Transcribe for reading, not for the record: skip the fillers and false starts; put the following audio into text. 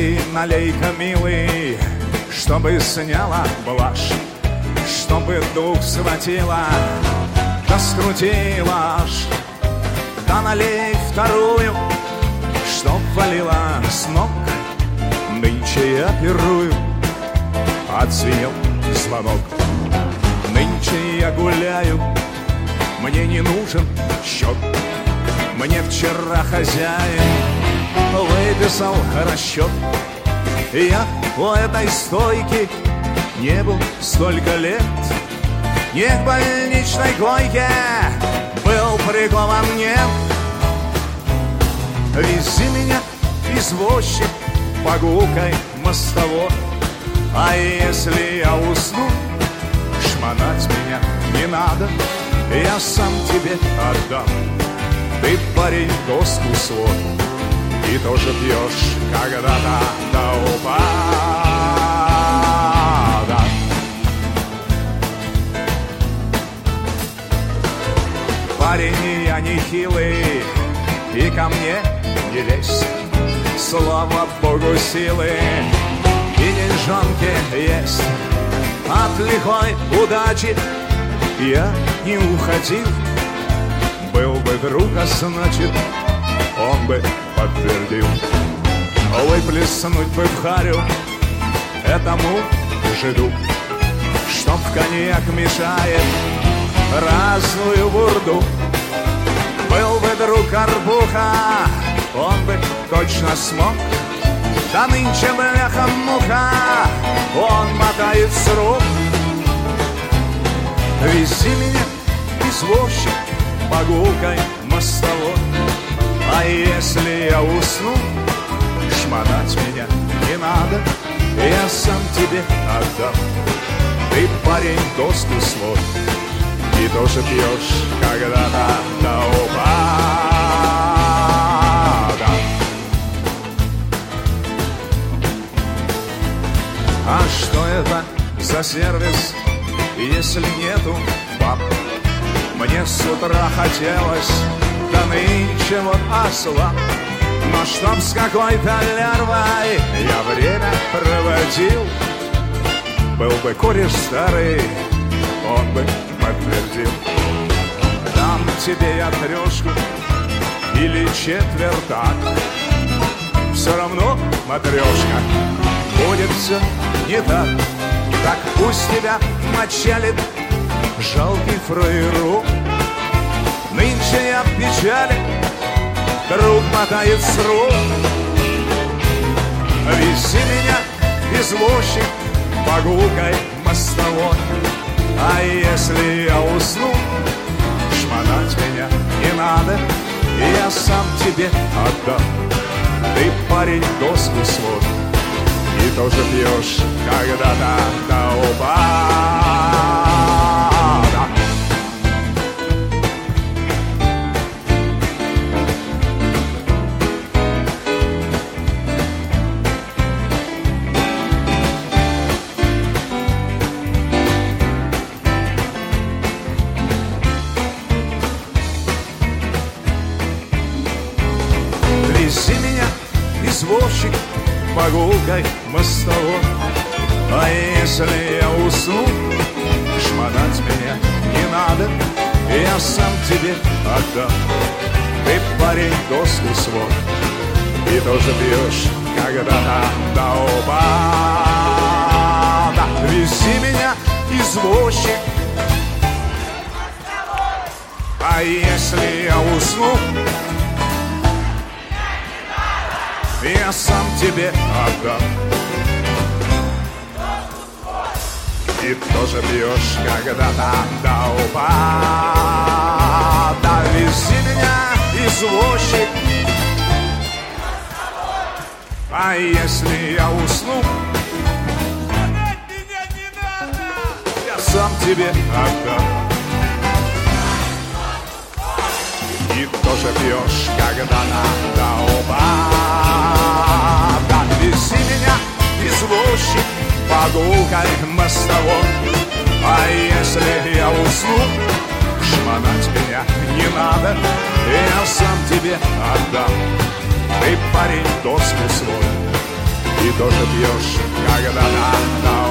Налей, налей-ка, милый, чтобы сняла блажь, чтобы дух схватила, да скрутила аж. Да налей вторую, чтоб валила с ног. Нынче я пирую, отзвенел звонок. Нынче я гуляю, мне не нужен счет. Мне вчера хозяин выписал расчет. И я у этой стойки не был столько лет. Не к больничной койке был прикован, нет. Вези меня, извозчик, по гулкой мостовой. А если я усну, шмонать меня не надо, я сам тебе отдам. Ты, парень, доску свой, и тоже пьешь когда-то до упада. Парень, я не хилый, и ко мне не лезь. Слава Богу, силы и деньжонки есть. От лихой удачи я не уходил. Был бы друг, а значит, он бы подтвердил. Выплеснуть бы в харю этому жиду, чтоб в коньяк мешает разную бурду. Был бы друг Арбуха, он бы точно смог. Да нынче бляха-муха, он мотает с рук. Вези меня, извозчик, по гулкой мостовой. А если я усну, шмонать меня не надо, я сам тебе отдам. Ты, парень, доску свой, и тоже пьешь когда-то до упада. А что это за сервис, если нету баб? Мне с утра хотелось, да нынче вот ослаб. Но чтоб с какой-то лярвой я время проводил, был бы кореш старый, он бы подтвердил. Дам тебе я трешку или четвертак, все равно, матрешка, будет все не так. Так пусть тебя мочалит жалкий фраерок. Нынче я в печали, друг мотает с рук. Вези меня, извозчик, по гулкой мостовой. А если я усну, шмонать меня не надо, я сам тебе отдам. Ты, парень, доску свой, и тоже пьешь когда-то до упада. Вези меня, извозчик, по гулкой мостовой. А если я усну, шмонать меня не надо, я сам тебе отдам. Ты, парень, доску свой, и тоже пьешь когда-то до упада. Вези меня, извозчик, а если я усну, я сам тебе отдам. И тоже пьешь когда-то до упада. Вези меня, извозчик, а если я усну, меня не надо, я сам тебе отдам. И тоже пьешь когда-то до упада. Вези меня, извозчик, по гулкой мостовой. А если я усну, шмонать меня не надо, я сам тебе отдам. Ты, парень, доску свой, И тоже пьешь, когда надо.